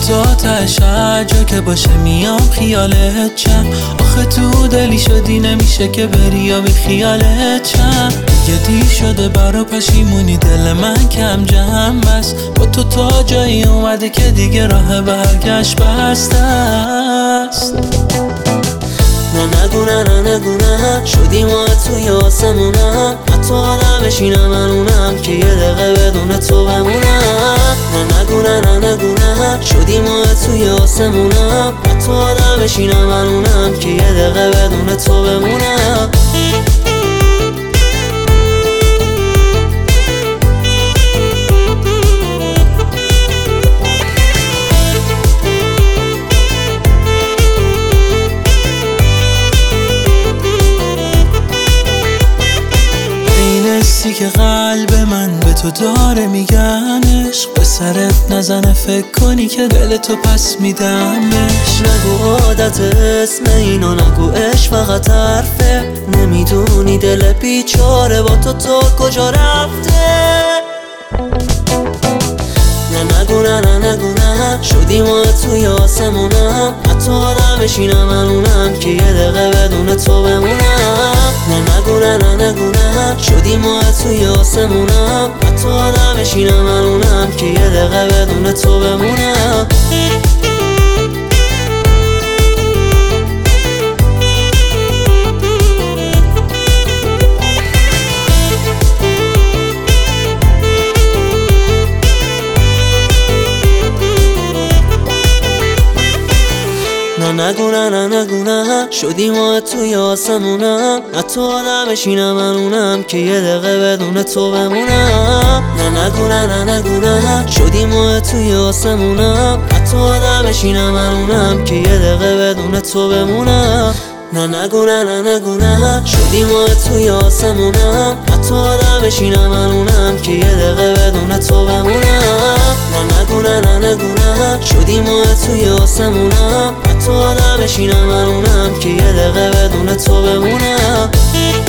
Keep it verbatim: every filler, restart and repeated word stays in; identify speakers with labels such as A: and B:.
A: ذاتش هر جا که باشه میام خیالت چم. آخه تو دلی شدی نمیشه که بری یا بی خیالت چم. دیگه دیر شده برا پشیمونی دل من کم جمع است. با تو تا جایی اومده که دیگه راه برگشت بسته است.
B: نه نگو نه نه نگو نه شدی ما توی آسمونم. حتی آدم بشینم منونم که یه دقیقه بدون تو بمونم. نه نگو نه نه نگو نه شدی ما توی آسمونم. حتی آدم بشینم منونم که یه دقیقه بدون تو بمونم.
A: حسی که قلب من به تو داره میگن عشق به سرت نزنه فکر کنی که دل تو پس میدمش.
B: نگو عادت اسم اینو نگو عشق فقط حرفه. نمیدونی دل بیچاره با تو تو کجا رفته. نه نگو نه نه نگو نه شدی ما توی آسمونم. حتی آدم بشینم منونم که یه دقیقه بدون تو بمونم. نه نگو نه نه نگو نه شدی ما توی آسمونم. حتی آدم بشینم منونم که یه دقیقه بدون تو بمونم. نه نگو نه نه نگو نه شدی ما توی آسمونم. حتی آدم بشینم منونم که یه دقیقه بدون تو بمونم. نه نگو نه نه نگو نه شدی ما توی آسمونم. حتی آدم بشینم منونم که یه دقیقه بدون تو بمونم. نه نگو نه نه نگو نه شدی ما توی آسمونم. حتی آدم بشینم منونم که یه دقیقه بدون تو بمونم. نه نگو نه نه نگو نه شدی ما توی آسمونم. حتی آدم بشینم منونم که یه دقیقه بدون تو بمونم.